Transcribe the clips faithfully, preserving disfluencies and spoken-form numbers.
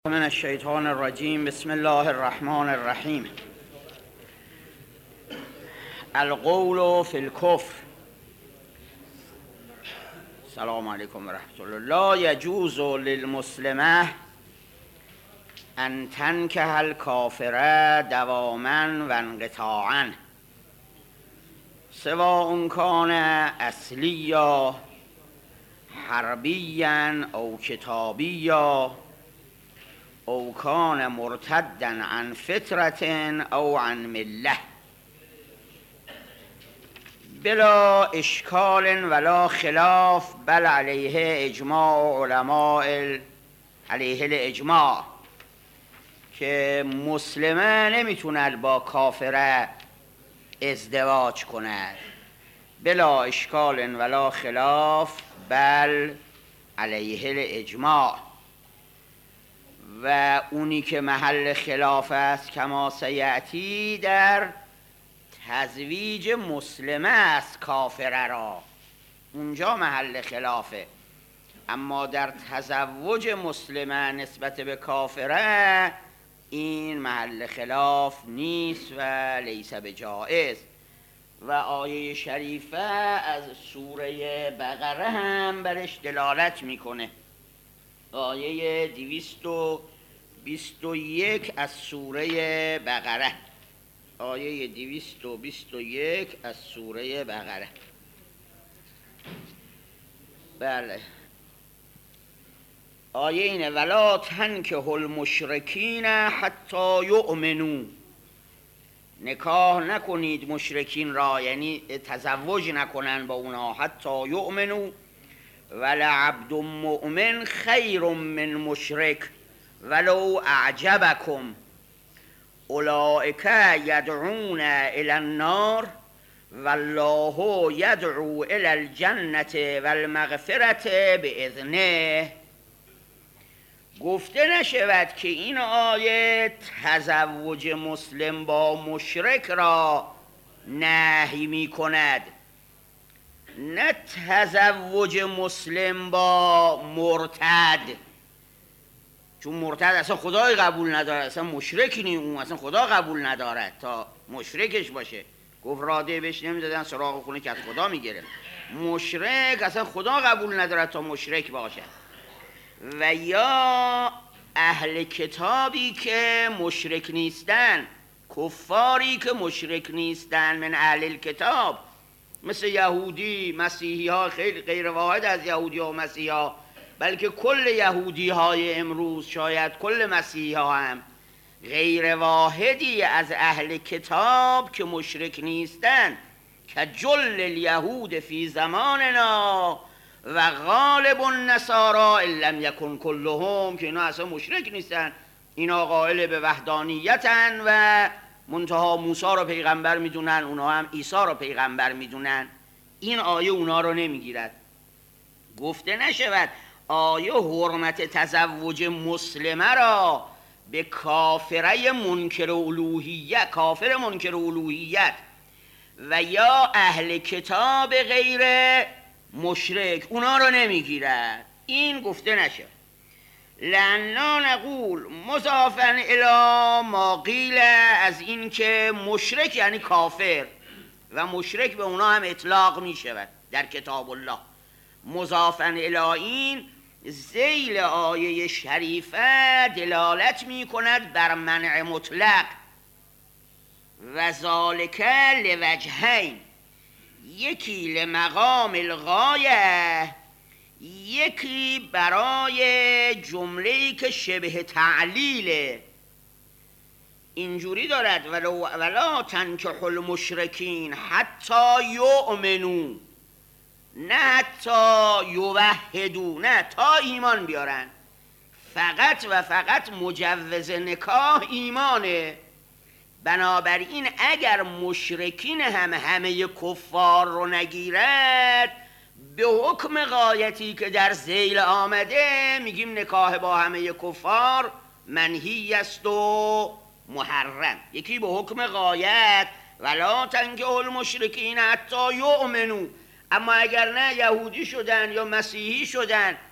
من الشیطان الرجیم. بسم الله الرحمن الرحیم. القول فی الکفر. السلام علیکم و رحمت الله. لا یجوز للمسلمه ان تنکح الکافر دواما و انقطاعا سواء کان اصلیا حربیا او کتابیا او کان مرتدا عن فطرة او عن مله بلا اشکال ولا خلاف بل علیه اجماع علماء علیه الاجماع که مسلمه نمیتوند با کافره ازدواج کند. بلا اشکال ولا خلاف بل علیه الاجماع. و اونی که محل خلاف است کما سیأتی در تزویج مسلمه است کافره را، اونجا محل خلافه. اما در تزوج مسلمه نسبت به کافره این محل خلاف نیست و لیس بجائز. و آیه شریفه از سوره بقره هم برش دلالت میکنه. آیه دویست و بیست و یک از سوره بقره. آیه دویست و بیست و یک از سوره بقره. بله، آیه اینه: ولا تنکحوا المشرکین حتی یؤمنوا. نکاح نکنید مشرکین را، یعنی تزوج نکنن با اونها، حتی یؤمنوا. ولعبد مؤمن خیر من مشرک ولو اعجبکم اولئک یدعون الی النار والله یدعو الی الجنة والمغفرة باذنه. گفته نشود که این آیه تزوج مسلم با مشرک را نهی می کند، نه تزوج مسلم با مرتد، چون مرتد اصلا خدای قبول نداره، اصلا مشرکی نی اون، اصلا خدا قبول نداره تا مشرکش باشه. گفت راده بهش نمیدادن، سراغ خونه که از خدا میگیره. مشرک اصلا خدا قبول نداره تا مشرک باشه. و یا اهل کتابی که مشرک نیستن، کفاری که مشرک نیستن من اهل الکتاب، مثل یهودی، مسیحی ها، خیلی غیر واحد از یهودی ها و مسیحی ها، بلکه کل یهودی های امروز، شاید کل مسیحی ها هم، غیر واحدی از اهل کتاب که مشرک نیستن، که جل الیهود فی زماننا و غالب النصارى ان لم یکن کلهم، که اینا اصلا مشرک نیستن، اینا قائل به وحدانیتن و منتها موسی رو پیغمبر میدونن، اونا هم عیسی رو پیغمبر میدونن. این آیه اونا رو نمیگیرد. گفته نشود آیه حرمت تزوج مسلمه را به کافره منکر الوهیت، کافر منکر الوهیت و یا اهل کتاب غیر مشرک، اونا رو نمیگیرد. این گفته نشد. لأننا نقول مضافا الی ما قیل، از این که مشرک یعنی کافر و مشرک به اونا هم اطلاق می شود در کتاب الله. مضافا الی این ذیل آیه شریفه دلالت می کند بر منع مطلق و ذالک لوجهین، یکی لمقام الغایه، یکی برای جمله‌ای که شبه تعلیله. اینجوری دارد: ولو ولا تنکحوا المشرکین حتی یؤمنوا، نه حتی یوحدوا، نه تا ایمان بیارن. فقط و فقط مجوز نکاح ایمانه. بنابراین اگر مشرکین هم همه کفار رو نگیرد، به حکم غایتی که در ذیل آمده میگیم نکاح با همه کفار منهی است و محرم. یکی به حکم غایت ولا تنکحوا المشرکین حتی یؤمنوا، اما اگر نه یهودی شدن یا مسیحی شدن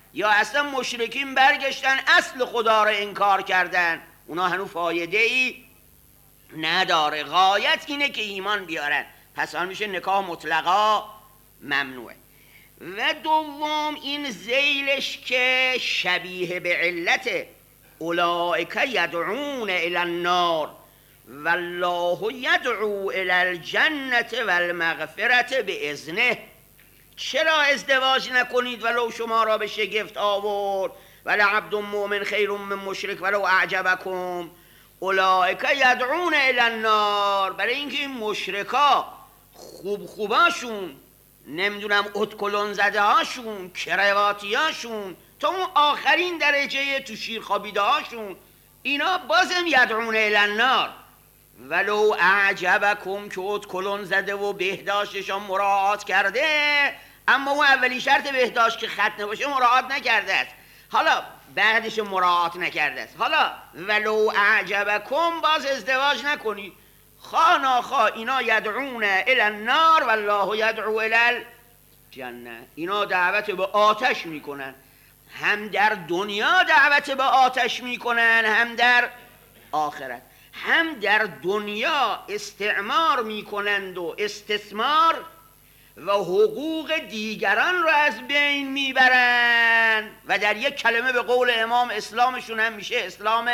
یا اصلا مشرکین برگشتن اصل خدا رو انکار کردن، اونا هنوز فایده ای نداره. غایت اینه که ایمان بیارن، پس آن میشه نکاح مطلقا ممنوعه. و دوم این ذیلش که شبیه به علت اولئک یدعون الی النار والله یدعو الی الجنة والمغفرة باذنه. چرا ازدواج نکنید ولو شما را به شگفت آورد، ولعبد مؤمن خیر من مشرک ولو اعجبکم اولئک یدعون الی النار؟ برای اینکه این مشرکا خوب خوباشون، نمیدونم ادکلون زده هاشون، کرواتی هاشون، تا اون آخرین درجه تو شیر خوابیده هاشون، اینا بازم یدعون الی النار ولو اعجبکم، که ادکلون زده و بهداشتشان مراعات کرده، اما اون اولی شرط بهداشت که ختنه باشه مراعات نکرده است، حالا بعدش مراعات نکرده است، حالا ولو اعجبکم باز ازدواج نکنید. خواه ناخواه اینا یدعون الی النار والله یدعو الی الجنه، اینا دعوت به آتش میکنن، هم در دنیا دعوت به آتش میکنن هم در آخرت. هم در دنیا استعمار میکنند و استثمار و حقوق دیگران رو از بین میبرن، و در یک کلمه به قول امام اسلامشون هم میشه اسلام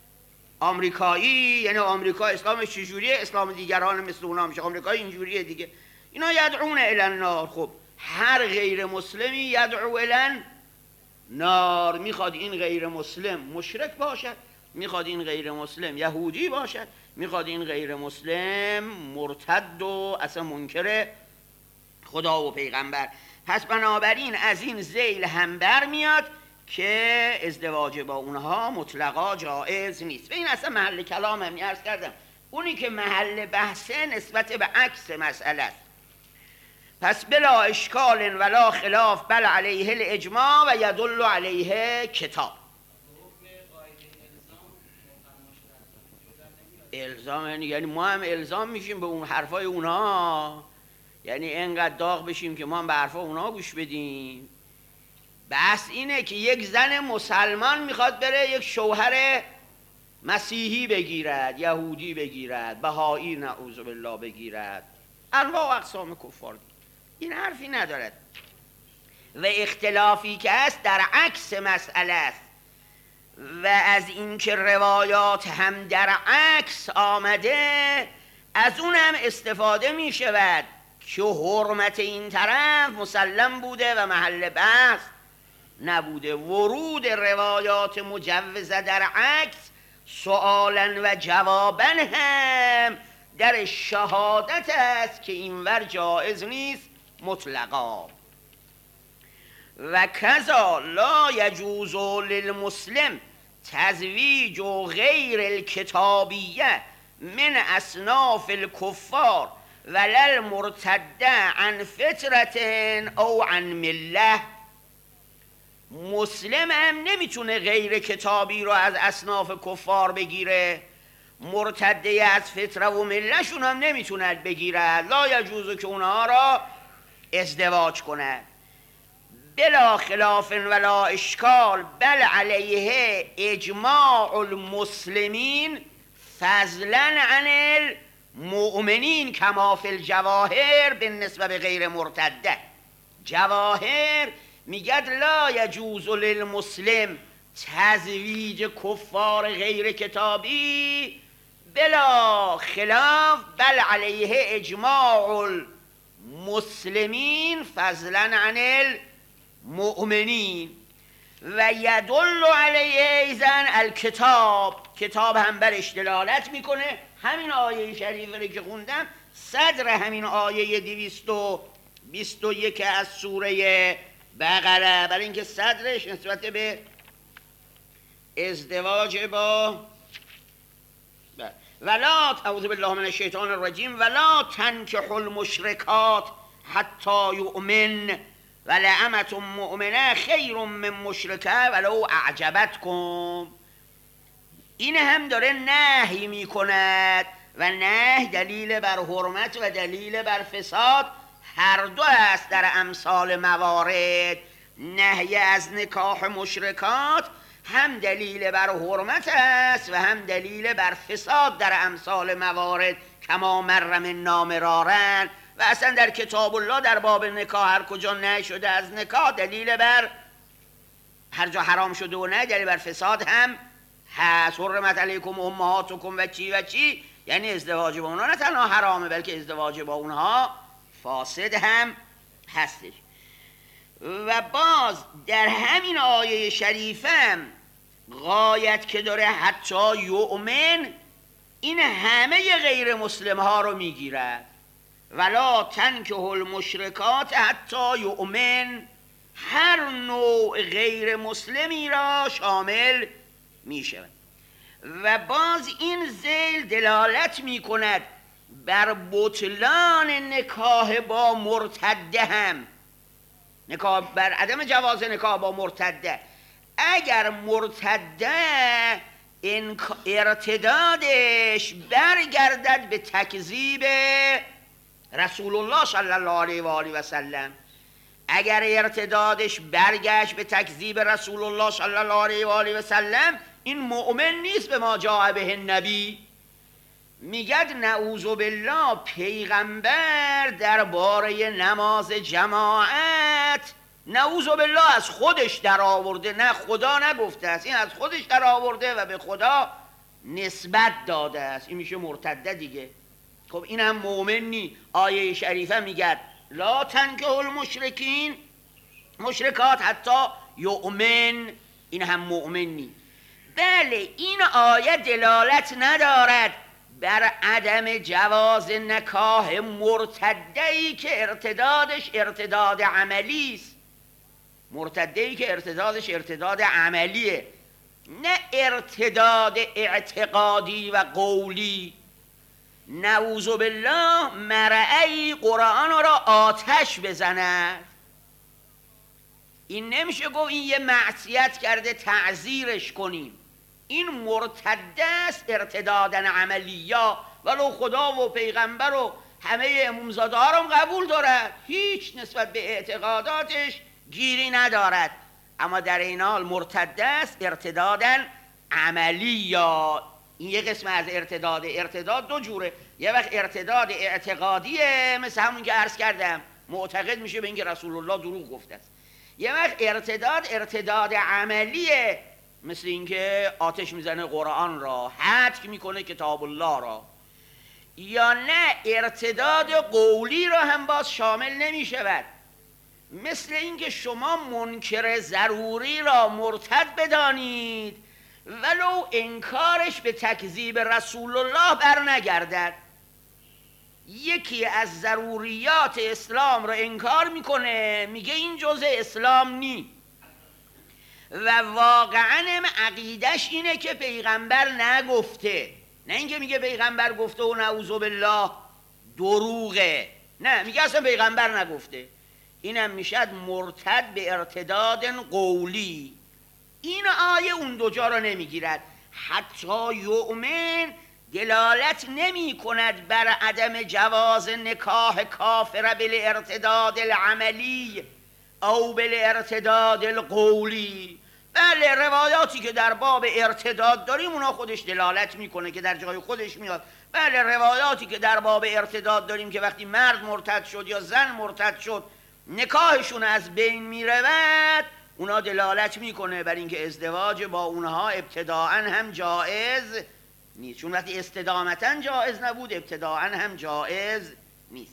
آمریکایی، یعنی آمریکا اسلامش چجوریه، اسلام دیگران مثل اونا میشه آمریکایی اینجوریه دیگه. اینا یدعون الی النار. خب هر غیر مسلمی یدعو الی النار، میخواد این غیر مسلم مشرک باشد، میخواد این غیر مسلم یهودی باشد، میخواد این غیر مسلم مرتد و اصلا منکر خدا و پیغمبر. پس بنابراین از این ذیل هم بر میاد که ازدواج با اونها مطلقا جائز نیست. و این اصلا محل کلام هم عرض کردم، اونی که محل بحثه نسبت به عکس مسئله است. پس بلا اشکال ولا خلاف بل علیه الاجماع و یدل علیه کتاب. الزام یعنی ما هم الزام میشیم به اون حرفای اونها، یعنی اینقدر داغ بشیم که ما هم به حرفای اونها گوش بدیم. بس اینه که یک زن مسلمان میخواد بره یک شوهر مسیحی بگیرد، یهودی بگیرد، بهایی نعوذ بالله بگیرد، انواع و اقسام کفار، این حرفی ندارد. و اختلافی که است در عکس مسئله است، و از اینکه روایات هم در عکس آمده از اون هم استفاده می شود که حرمت این طرف مسلم بوده و محل بحث نبوده. ورود روایات مجوزه در عکس سؤالا و جوابا هم در شهادت است که اینور جائز نیست مطلقا. و کذا لا یجوز للمسلم تزویج غیر الکتابیه من اصناف الکفار ولل مرتده عن فطرت او عن مله. مسلم هم نمیتونه غیر کتابی رو از اصناف کفار بگیره، مرتده از فطره و ملهشون هم نمیتونه بگیره، لا یجوزه که اونها را ازدواج کنه. بلا خلاف ولا اشکال بل علیه اجماع المسلمین فضلا عن المؤمنین کما فی الجواهر بالنسبه به غیر مرتده. جواهر میگد لا یجوز للمسلم تزویج کفار غیر کتابی بلا خلاف بل علیه اجماع المسلمین فضلا عن المؤمنین. و یدل علیه ایزن الکتاب، کتاب هم برش دلالت میکنه. همین آیه شریفه که خوندم صدر همین آیه دویست و بیست و یک از سوره بقره، برای اینکه صدرش نسبت به ازدواج با ولا اعوذ بالله من الشیطان الرجیم ولا تنکحوا المشرکات حتی یؤمن ولامة مؤمنه خیر من مشرکه ولو اعجبتکم. این هم داره نهی میکند و نهی دلیل بر حرمت و دلیل بر فساد هر دو است در امثال موارد. نهی از نکاح مشرکات هم دلیل بر حرمت است و هم دلیل بر فساد در امثال موارد کما مر منا مرارا. و اصلا در کتاب الله در باب نکاح هر کجا نهی شده از نکاح دلیل بر هر جا حرام شده و نه دلیل بر فساد هم هست. حرمت علیکم امهاتکم و چی و چی، یعنی ازدواج با اونها نه تنها حرامه بلکه ازدواج با اونها فاسد هم هستش. و باز در همین آیه شریفه غایت که داره حتی یؤمن، این همه غیر مسلم ها رو میگیرد. ولا تنکحوا المشرکات حتی یؤمن، هر نوع غیر مسلمی را شامل می شود. و باز این ذیل دلالت می کند بر بطلان نکاح با مرتده هم، نکاح بر عدم جواز نکاح با مرتده. اگر مرتده ارتدادش برگردد به تکذیب رسول الله صلی الله علیه و آله و سلم، اگر ارتدادش برگشت به تکذیب رسول الله صلی الله علیه و آله و سلم، این مؤمن نیست به ما جاء به النبی. میگد نعوذ بالله پیغمبر درباره نماز جماعت نعوذ بالله از خودش در آورده، نه خدا نگفته است، این از خودش در آورده و به خدا نسبت داده است. این میشه مرتده دیگه. خب این هم مؤمن نی. آیه شریفه میگد لا تنکحوا المشرکین مشرکات حتی یؤمن، این هم مؤمن نی. بله این آیه دلالت ندارد بر عدم جواز نکاح مرتده‌ای که ارتدادش ارتداد عملی است، مرتده‌ای که ارتدادش ارتداد عملیه، نه ارتداد اعتقادی و قولی. نعوذ بالله مرعی قرآن را آتش بزند. این نمیشه گفت این یه معصیت کرده تعزیرش کنیم. این مرتده است ارتدادن عملیا، ولو خدا و پیغمبر و همه امامزاده ها رو قبول دارد، هیچ نسبت به اعتقاداتش گیری ندارد، اما در این حال مرتده است ارتدادن عملیا. این یه قسم از ارتداد. ارتداد دو جوره، یه وقت ارتداد اعتقادیه مثل همون که عرض کردم، معتقد میشه به اینکه رسول الله دروغ گفته است. یه وقت ارتداد ارتداد عملیه، مثل اینکه آتش میزنه قرآن را، حذف میکنه کتاب الله را. یا نه ارتداد قولی را هم باز شامل نمیشود، مثل اینکه شما منکر ضروری را مرتد بدانید ولو انکارش به تکذیب رسول الله بر نگردد. یکی از ضروریات اسلام را انکار میکنه، میگه این جزء اسلام نی، و واقعا عقیدش اینه که پیغمبر نگفته، نه اینکه میگه پیغمبر گفته و نعوذ بالله دروغه، نه میگه اصلا پیغمبر نگفته. اینم میشد مرتد به ارتداد قولی. این آیه اون دو جا را نمیگیرد. حتی یؤمن دلالت نمی کند بر عدم جواز نکاح کافر بالارتداد العملی او بالارتداد القولی. بله روایاتی که در باب ارتداد داریم اونا خودش دلالت میکنه که در جای خودش میاد. بله روایاتی که در باب ارتداد داریم که وقتی مرد مرتد شد یا زن مرتد شد نکاحشون از بین میرود، اونا دلالت میکنه بر اینکه ازدواج با اونها ابتداءً هم جائز نیست، چون وقتی استدامتاً جائز نبود ابتداءً هم جائز نیست.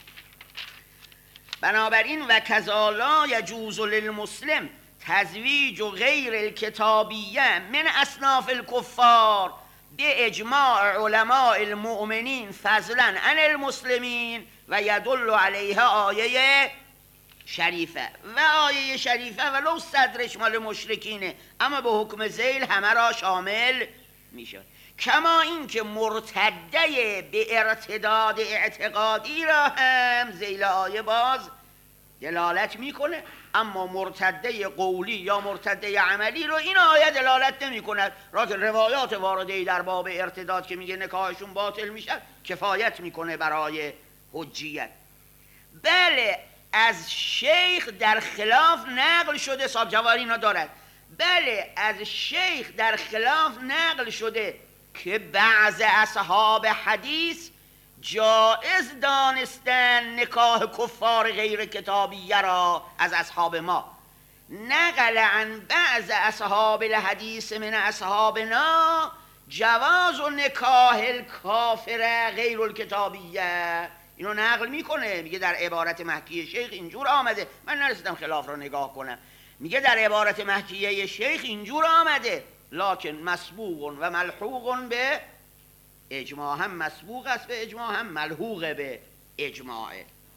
بنابراین و کذالا یجوز للمسلم تزویج غیر الکتابیه من اصناف الکفار به اجماع علماء المؤمنین فضلا عن المسلمین و یدل علیه آیه شریفه. و آیه شریفه ولو صدرش مال مشرکینه اما به حکم ذیل همه را شامل میشه. کما این که مرتده به ارتداد اعتقادی را هم ذیل آیه باز دلالت میکنه، اما مرتده قولی یا مرتده عملی رو این آیه دلالت نمی کند. راکن روایات وارده در باب ارتداد که میگه نکاحشون باطل میشه کفایت میکنه برای حجیت. بله از شیخ در خلاف نقل شده، صاحب جواهر اینا دارد، بله از شیخ در خلاف نقل شده که بعض اصحاب حدیث جائز دانستن نکاح کفار غیر کتابیه را از اصحاب ما. نقل عن بعض اصحاب الحدیث من اصحابنا جواز و نکاح الکافر غیر الکتابیه، اینو نقل میکنه، میگه در عبارت محکی شیخ اینجور آمده. من نرسیدم خلاف رو نگاه کنم، میگه در عبارت محکیه شیخ اینجور آمده، لکن مسبوق و ملحوق به اجماع، هم مسبوق است به اجماع هم ملحوق به اجماع.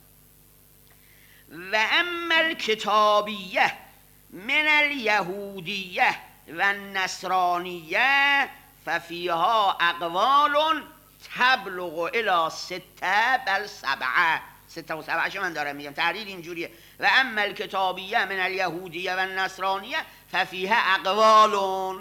و اما الکتابیه من الیهودیه و النصرانیه ففیها اقوال تبلغ الی سته بل سبعه، سته و سبعه من دارم میگم، تحلیل اینجوریه. و اما الکتابیه من الیهودیه و النصرانیه ففیها اقوال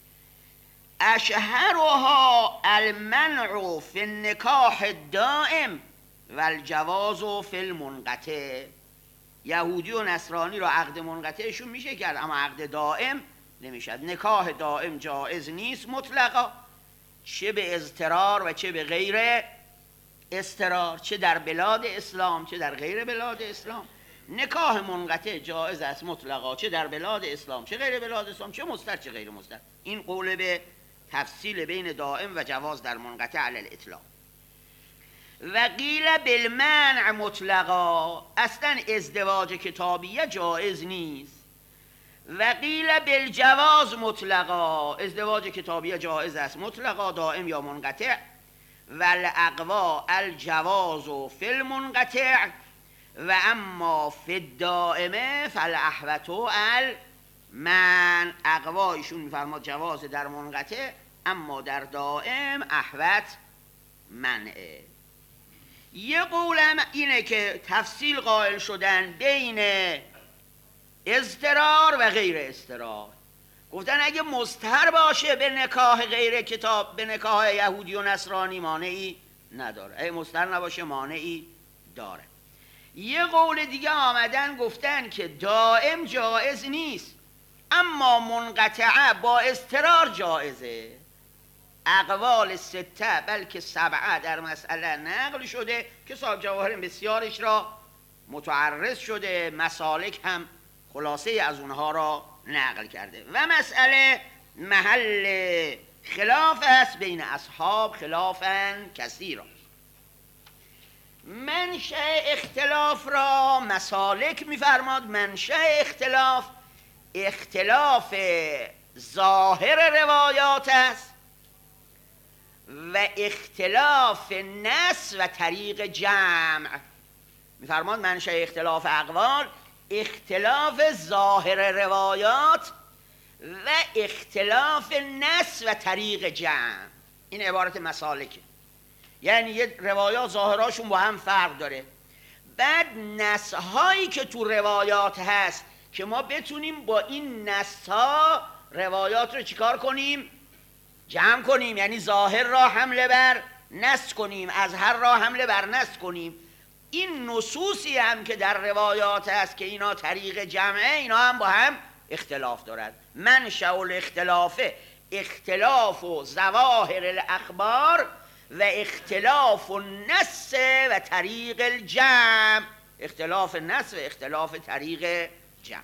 اشهرها المنع فی النکاح الدائم و الجواز فی المنقطع. یهودی و نصرانی رو عقد منقطعشون میشه کرد اما عقد دائم نمیشد. نکاح دائم جائز نیست مطلقا، چه به اضطرار و چه به غیر اضطرار، چه در بلاد اسلام چه در غیر بلاد اسلام. نکاح منقطع جائز است مطلقا، چه در بلاد اسلام چه غیر بلاد اسلام، چه مستر چه غیر مستر. این قول به تفصیل بین دائم و جواز در منقطع علی الاطلاق. و قیل بالمنع مطلقا، اصلا ازدواج کتابیه جائز نیست. و قیل بالجواز مطلقا، ازدواج کتابیه جائز است مطلقا دائم یا منقطع. و الاقوا الجواز فی المنقطع و اما فی الدائمه فالاحوط المنع. اقوا ایشون میفرماد جواز در منقطع، اما در دائم احوط منعه. یه قولم اینه که تفصیل قائل شدن بین اضطرار و غیر اضطرار. گفتن اگه مضطر باشه به نکاح غیر کتاب، به نکاح یهودی و نصرانی مانعی نداره، اگه مضطر نباشه مانعی داره. یه قول دیگه آمدن گفتن که دائم جائز نیست اما منقطعه با اضطرار جائزه. اقوال سته بلکه سبعه در مسئله نقل شده که صاحب جواهر بسیارش را متعرض شده، مسالک هم خلاصه از اونها را نقل کرده. و مسئله محل خلاف است بین اصحاب خلافاً کثیرا. منشأ اختلاف را مسالک می‌فرماد. منشأ اختلاف اختلاف ظاهر روایات است و اختلاف نص و طریق جمع. می‌فرماد منشأ اختلاف اقوال اختلاف ظاهر روایات و اختلاف نص و طریق جمع. این عبارت مسالکه، یعنی یه روایات ظاهراشون با هم فرق داره، بعد نص هایی که تو روایات هست که ما بتونیم با این نص ها روایات رو چیکار کنیم؟ جمع کنیم، یعنی ظاهر را حمله بر نص کنیم، از هر را حمله بر نص کنیم. این نصوصی هم که در روایات هست که اینا طریق جمعه، اینا هم با هم اختلاف دارد. منشأ الاختلاف اختلاف و ظواهر الاخبار و اختلاف النص و طریق الجمع، اختلاف نص و اختلاف طریق جمع.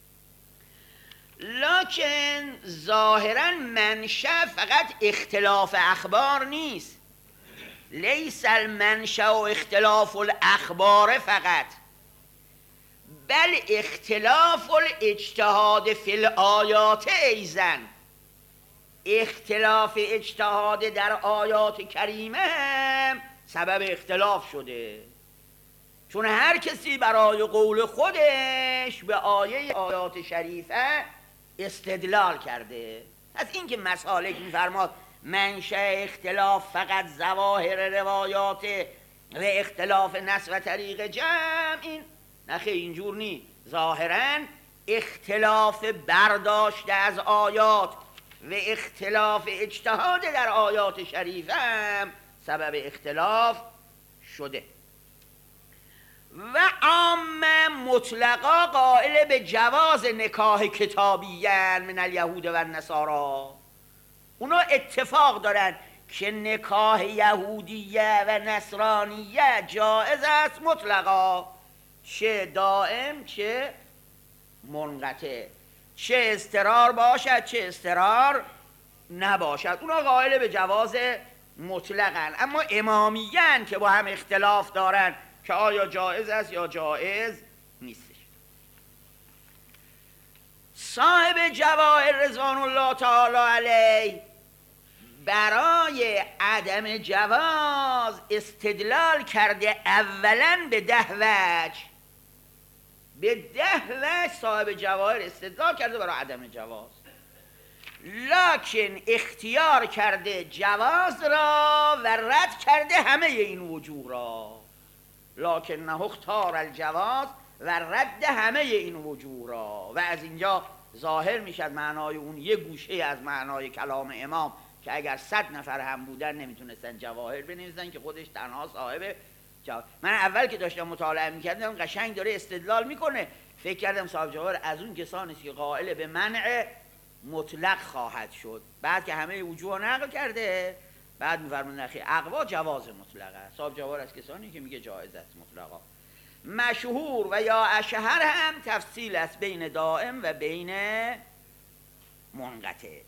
لکن ظاهرا منشأ فقط اختلاف اخبار نیست، لیس المنشأ و اختلاف الاخبار فقط، بل اختلاف الاجتهاد فی الآیات ایضا. اختلاف اجتهاد در آیات کریمه هم سبب اختلاف شده، چون هر کسی برای قول خودش به آیه آیات شریفه استدلال کرده. از این که مسالک می‌فرماد منشأ اختلاف فقط ظواهر روایات و اختلاف نص و طریق جمع، این نخیر اینجور نی. ظاهراً اختلاف برداشت از آیات و اختلاف اجتهاد در آیات شریفه هم سبب اختلاف شده. و عامه مطلقا قائل به جواز نکاح کتابیین من الیهود و النصارا. اونا اتفاق دارن که نکاح یهودیه و نصرانیه جائز است مطلقا، چه دائم چه منقطع، چه استرار باشد چه استرار نباشد. اونا قائل به جواز مطلقن. اما امامیین که با هم اختلاف دارن که آیا جائز است یا جائز نیستش. صاحب جواهر رضوان الله تعالی علیه برای عدم جواز استدلال کرده اولا به ده وجه. به ده وجه صاحب جواهر استدلال کرده برای عدم جواز، لکن اختیار کرده جواز را و رد کرده همه این وجوه را. لکن نه اختار الجواز و رد همه این وجوه را. و از اینجا ظاهر میشد معنای اون یه گوشه از معنای کلام امام که اگر صد نفر هم بودن نمیتونستن جواهر بنویسن که خودش تنها صاحب جواهر. من اول که داشتم مطالعه میکردم قشنگ داره استدلال میکنه، فکر کردم صاحب جواهر از اون کسانی که قائل به منع مطلق خواهد شد. بعد که همه وجوه نقل کرده بعد میفرمون نخی اقوا جواز مطلقه. صاحب جواهر از کسانی که میگه جایز است مطلقا. مشهور و یا اشهر هم تفصیل است بین دائم و بین منقطع.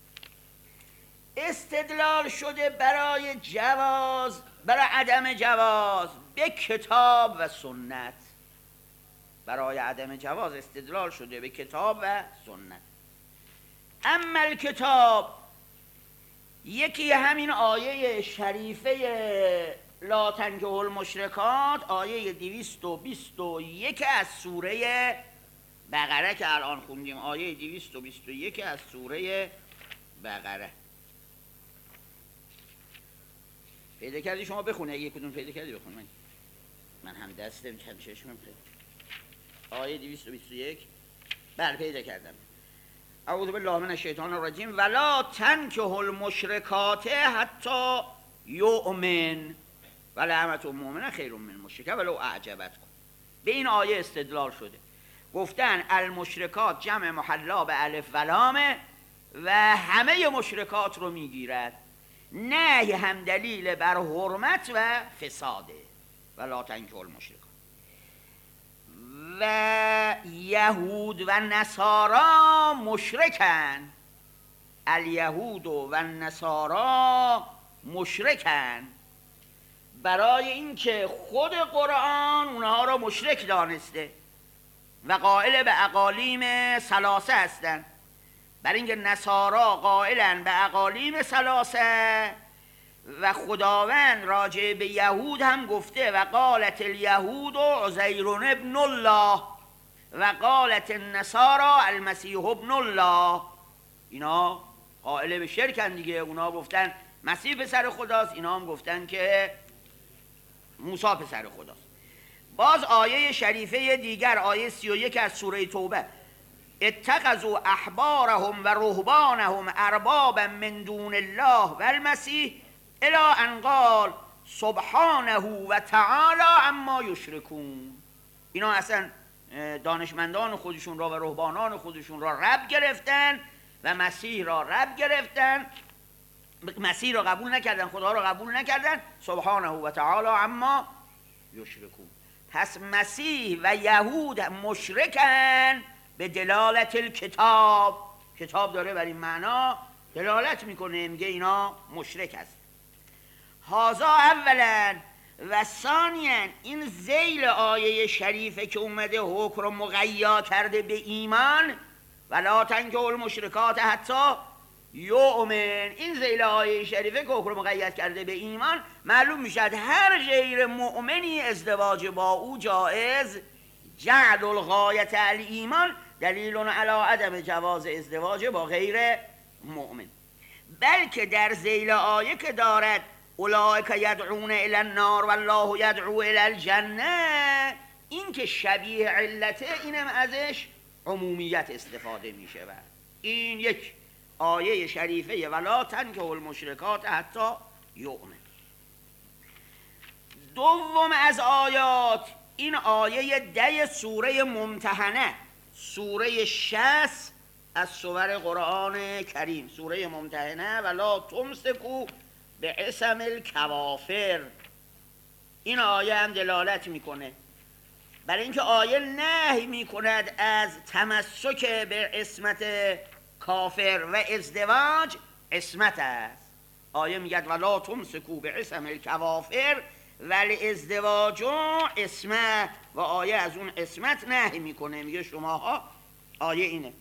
استدلال شده برای جواز، برای عدم جواز به کتاب و سنت. برای عدم جواز استدلال شده به کتاب و سنت. اما الکتاب، یکی همین آیه شریفه لا تنکحوا المشرکات، آیه دویست و بیست و یک از سوره بقره که الان خوندیم، آیه دویست و بیست و یک از سوره بقره. پیدا کردی شما بخونه، اگه کدوم پیدا کردی بخون. من من هم دستم چند چشمم پیدا. آیه دویست و بیست و یک بله پیدا کردم. اعوذ بالله من الشیطان الرجیم ولا تنکحوا المشرکات حتی یؤمن ولامة مؤمنة خیر من مشرکه ولو اعجبتکم. به این آیه استدلال شده. گفتن المشرکات جمع محلا به الف و لام و همه مشرکات رو میگیرد. نهی هم دلیل بر حرمت و فساده. ولا تنکحوا المشرکات. و یهود و نصارا مشرکن. الیهود و نصارا مشرکن، برای اینکه خود قرآن اونها را مشرک دانسته و قائل به اقالیم ثلاثه هستند. برای اینکه نصارا قائلن به اقالیم ثلاثه و خداوند راجع به یهود هم گفته و قالت الیهود عزیر ابن الله و قالت النصارا المسیح ابن الله. اینا قائل به شرکن دیگه. اونا گفتن مسیح پسر خداست، اینا هم گفتن که موسی پسر خداست. باز آیه شریفه دیگر آیه سی و یک از سوره توبه اتخذوا احبارهم و رهبانهم اربابا من دون الله و المسیح الی ان قال سبحانه و تعالی اما یشرکون. اینا اصلا دانشمندان خودشون را و رهبانان خودشون را رب گرفتن و مسیح را رب گرفتن، مسیح را قبول نکردن، خدا را قبول نکردن. سبحانه و تعالی اما یشرکون. پس مسیح و یهود مشرکن به دلالت الکتاب. کتاب داره بر این معنا دلالت میکنه، میگه اینا مشرک است. هازا اولا و ثانیا این ذیل آیه شریفه که اومده حکم رو مقیا کرده به ایمان ولا تنکحوا المشرکات حتی یؤمن. این ذیل آیه شریفه که حکم رو مقید کرده به ایمان، معلوم میشد هر غیر مؤمنی ازدواج با او جائز. جعل الغایت الایمان دلیل علی عدم جواز ازدواج با غیر مؤمن. بلکه در ذیل آیه که دارد اولئک یدعون الی النار والله یدعو الی الجنه، این که شبیه علته اینم ازش عمومیت استفاده میشه. و این یک آیه شریفه ولا تنکحوا المشرکات حتی یؤمن. دوم از آیات این آیه ده سوره ممتحنه، سوره شصت از سور قرآن کریم، سوره ممتحنه. ولا تمسکو به عصم الکوافر. این آیه هم دلالت میکنه برای اینکه آیه نهی میکند از تمسک به عصمت کافر و ازدواج عصمت است. آیه میگه ولا تمسکو به عصم الکوافر ولی ازدواج عصمت، و آیه از اون عصمت نهی میکنه، میگه شماها، آیه اینه.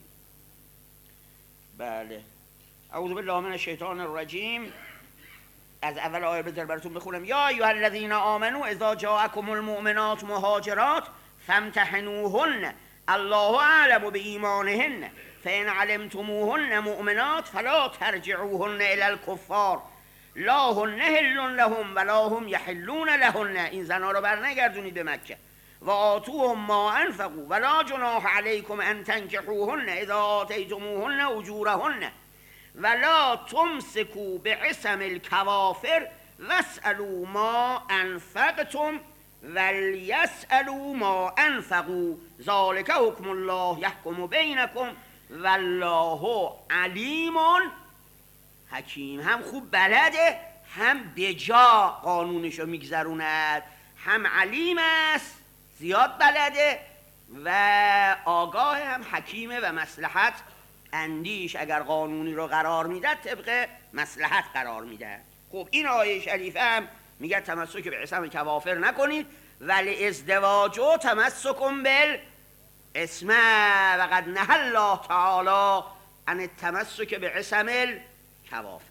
بله. اعوذ بالله من الشیطان الرجیم. از اول آیه بذار براتون بخونم. یا ایها الذین آمنوا اذا جاءکم المؤمنات مهاجرات فامتحنوهن الله اعلم بایمانهن فان علمتموهن مؤمنات فلا ترجعوهن الی الکفار لا هن حل لهم ولا هم یحلون لهن. این زنا رو برنگردونید به مکه. و آتوهم ما انفقوا ولا جناح علیکم ان تنکحوهن اذا آتیتموهن اجورهن ولا تمسکوا بعصم الکوافر واسألوا ما انفقتم ولیسألوا ما انفقوا ذلک حکم الله یحکم بینکم والله علیم حکیم. هم خوب بلده، هم بجا قانونشو میگذروند، هم علیم است، زیاد بلده، و آگاه، هم حکیمه و مصلحت اندیش. اگر قانونی رو قرار میده طبق مصلحت قرار میده. خب این آیه شریفه هم میگه تمسک به عصم کوافر نکنید ولی ازدواج و تمسکم بالعصمه. و قد نهى الله تعالی عن التمسک به عصم الکوافر.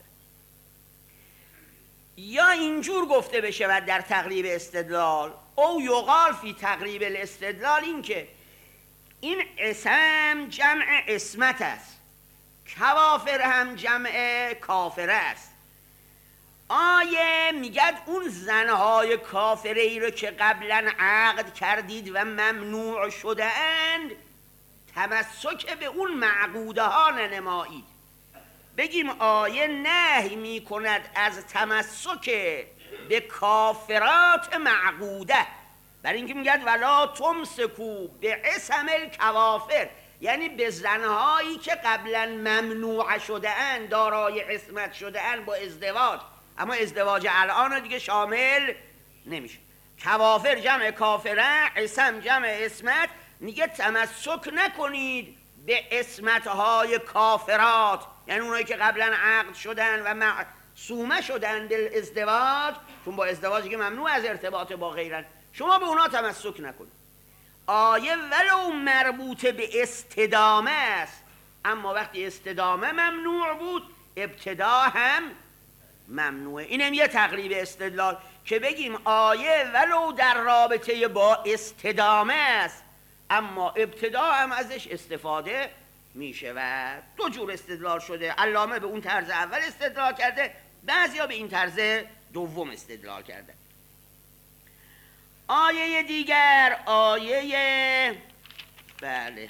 یا اینجور گفته بشه و در تقریب استدلال او یقال فی تقریب الاستدلال، این که این عصم جمع عصمت است، کوافر هم جمع کافر است. آیه میگد اون زنهای کافره ای رو که قبلا عقد کردید و ممنوع شده اند تمسک به اون معقوده ها ننمایید. بگیم آیه نهی میکند از تمسک به کافرات معقوده، برای اینکه میگد ولا تمسکو به عصم الکوافر، یعنی به زنهایی که قبلا ممنوع شده اند، دارای عصمت شده اند با ازدواج، اما ازدواج الان دیگه شامل نمیشه. کوافر جمع کافره، عصم جمع عصمت. میگه تمسک نکنید به عصمتهای کافرات، یعنی اونایی که قبلا عقد شدن و معصومه شدن به ازدواج، چون با ازدواجی که ممنوع از ارتباط با غیرن، شما به اونا تمسک نکنید. آیه ولو مربوط به استدامه است، اما وقتی استدامه ممنوع بود ابتدا هم ممنوعه. اینم یه تقریب استدلال که بگیم آیه ولو در رابطه با استدامه است اما ابتدا هم ازش استفاده میشه. و دو جور استدلال شده. علامه به اون طرز اول استدلال کرده، بعضیا به این طرز دوم استدلال کرده. آیه دیگر، آیه بله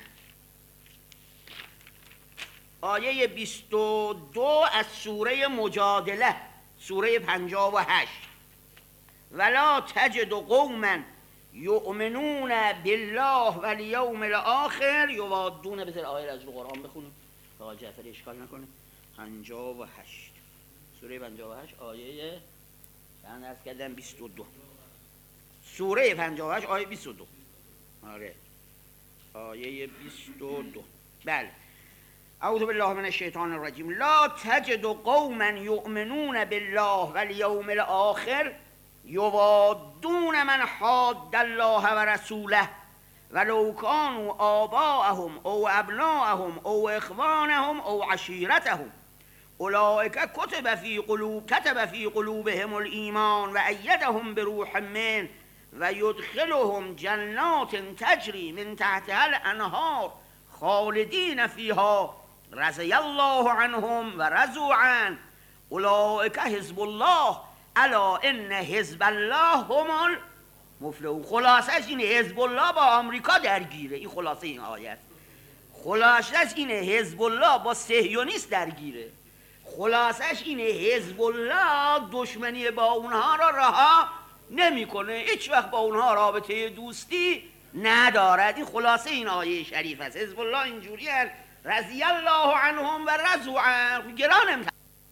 آیه بیست و دو از سوره مجادله، سوره پنجاه و هشت. ولا تجد قوما یؤمنون بالله والیوم الاخر یوادون. بذار آیه از رو قرآن بخونیم تا آقای جعفری اشکال نکنه. پنجاه و هشت، سوره پنجاه و هشت، آیه چند عرض کردم؟ بیست و دو. سوره پنجاه و هشت آیه بیست و دو. آره آیه بیست و دو. بله. اعوذ بالله من الشیطان الرجیم. لا تجد قوما یؤمنون بالله والیوم الاخر یوادون من حاد الله و رسوله ولو كانوا آباءهم او ابناءهم او اخوانهم او عشیرتهم اولئک کتب فی قلوب کتب فی قلوبهم الایمان و ایدهم بروح منه و یدخلهم جنات تجری من تحتها الانهار خالدین فیها رضی الله عنهم و رضوا عنه اولئک حزب الله الا ان حزب الله هم المفلحون. خلاصش اینه حزب الله با آمریکا درگیره. این خلاصه این آیت. خلاصش اینه حزب الله با صهیونیست درگیره. خلاصش اینه حزب الله دشمنی با اونها را رها نمیکنه، هیچ وقت با اونها رابطه دوستی ندارد. این خلاصه این آیه شریف است. حزب الله اینجوری هست، رضی الله عنهم و رضوا عنه. گرانم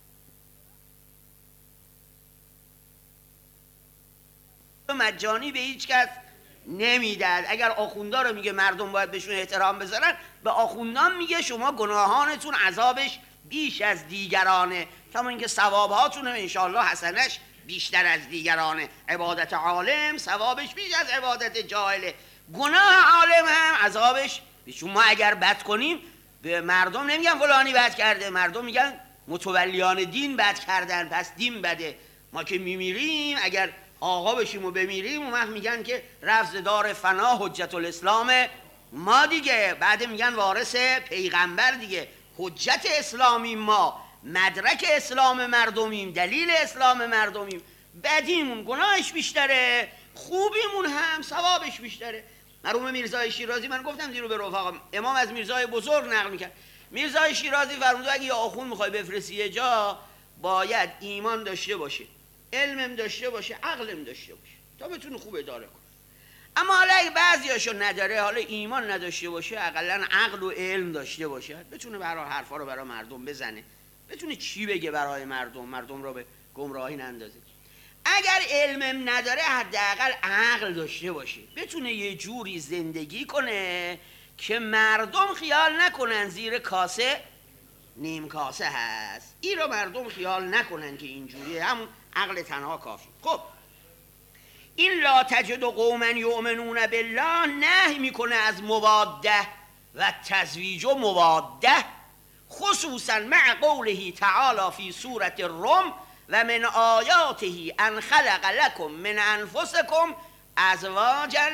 مجانی به هیچ کس نمیداد. اگر آخوندا رو میگه مردم باید بهشون احترام بذارن، به آخوندان میگه شما گناهانتون عذابش بیش از دیگرانه، کما اینکه ثوابهاتون انشاءالله حسنش بیشتر از دیگرانه. عبادت عالم ثوابش بیش از عبادت جاهله، گناه عالم هم عذابش بیش. ما اگر بد کنیم به مردم نمیگن فلانی بد کرده، مردم میگن متولیان دین بد کردن، پس دین بده. ما که میمیریم اگر آقا بشیم و بمیریم، اون وقت میگن که رفت دار فنا حجت الاسلام ما دیگه، بعد میگن وارث پیغمبر دیگه. حجت اسلامی ما، مدرک اسلام مردمیم، دلیل اسلام مردمیم. بدیمون گناهش بیشتره، خوبیمون هم ثوابش بیشتره. مرحوم میرزای شیرازی، من گفتم دیرو به رفقا، امام از میرزای بزرگ نقل میکرد. میرزای شیرازی فرموده اگه یه آخوند میخوای بفرستی یه جا، باید ایمان داشته باشه، علمم داشته باشه، عقلم داشته باشه تا بتونه خوب اداره کنه. اما حالا اگه بعضیاشو نداره، حالا ایمان نداشته باشه، حداقل عقل و علم داشته باشه، بتونه برای حرفا رو برای مردم بزنه، بتونه چی بگه برای مردم، مردم رو به گمراهی نندازه. اگر علمم نداره، حداقل عقل داشته باشه، بتونه یه جوری زندگی کنه که مردم خیال نکنن زیر کاسه نیم کاسه هست. این رو مردم خیال نکنن که اینجوریه، همون عقل تنها کافی. خب این لا تجد قوما یؤمنون بالله نهی میکنه از مواده و تزویج و مواده، خصوصا مع قوله تعالی فی سورة الروم و من آیاته ان خلق لكم من انفسکم ازواجا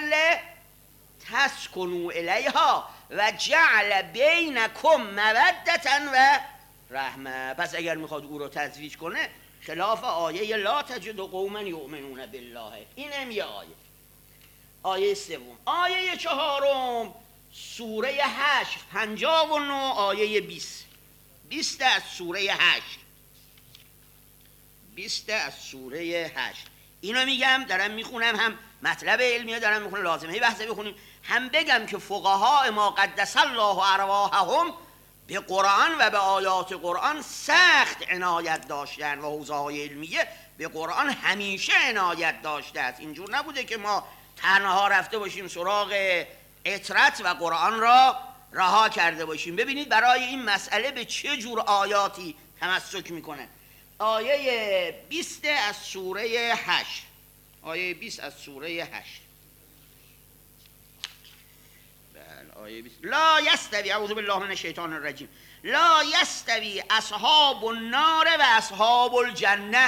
لتسکنوا الیها و جعل بینکم مودة و رحمه. پس اگر میخواد او رو تزویج کنه، خلاف آیه لا تجد قوما یؤمنون بالله. اینم یه آیه. آیه سوم، آیه چهارم سوره حشر پنجاه و نه آیه بیست، بیست از سوره حشر، بیست از سوره حشر. اینو میگم دارم میخونم، هم مطلب علمیه دارم میخونم، لازمه بحثه بخونیم، هم بگم که فقها ما قدس الله ارواحهم به قرآن و به آیات قرآن سخت عنایت داشتن و حوزه های علمیه به قرآن همیشه عنایت داشته است. اینجور نبوده که ما تنها رفته باشیم سراغ اطرت و قرآن را رها کرده باشیم. ببینید برای این مسئله به چه جور آیاتی تمسک میکنن. آیه بیست از سوره حشر، آیه بیست از سوره حشر، آیه بیست. لا یستوی، اعوذ بالله من الشیطان الرجیم، لا یستوی اصحاب النار و اصحاب الجنه،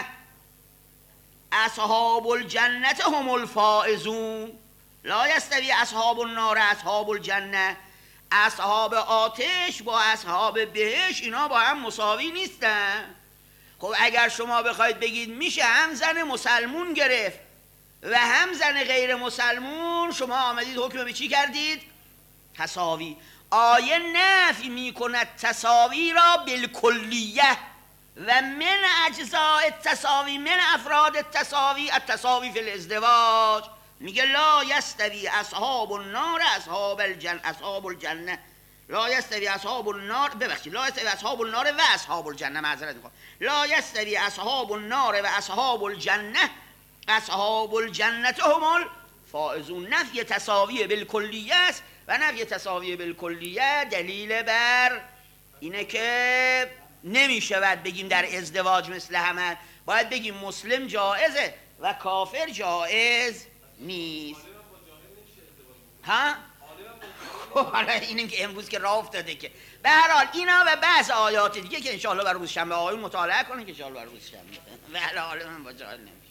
اصحاب الجنه هم الفائزون. لا یستوی اصحاب النار اصحاب الجنه، اصحاب آتش با اصحاب بهش اینا با هم مساوی نیستن. خب اگر شما بخواید بگید میشه هم زن مسلمون گرفت و هم زن غیر مسلمون، شما آمدید حکم به چی کردید؟ تساوی. آیه نفی میکند تساوی را بالکلیه و من اجزاء التساوی، من افراد التساوی التساوی فی الازدواج. میگه لا یستوی اصحاب النار اصحاب الجنه، اصحاب الجنه لا یستوی اصحاب النار، ببخشید لا یستوی اصحاب النار و اصحاب الجنه، معذرت میخوام، لا یستوی اصحاب النار و اصحاب الجنه اصحاب الجنه هم الفائزون. نفی تساوی بالکلیه است و نفی تساوی بالکلیه دلیل بر اینه که نمیشود بگیم در ازدواج مثل همه، باید بگیم مسلم جائزه و کافر جائز نیست. ها؟ حالا اینم که امروز که راه افتاده که به هر حال اینا و بعض آیات دیگه که انشاءالله بر روز شنبه آیون مطالعه کنید که انشاءالله بر روز شنبه به هر حال من با جاهل نمیگم.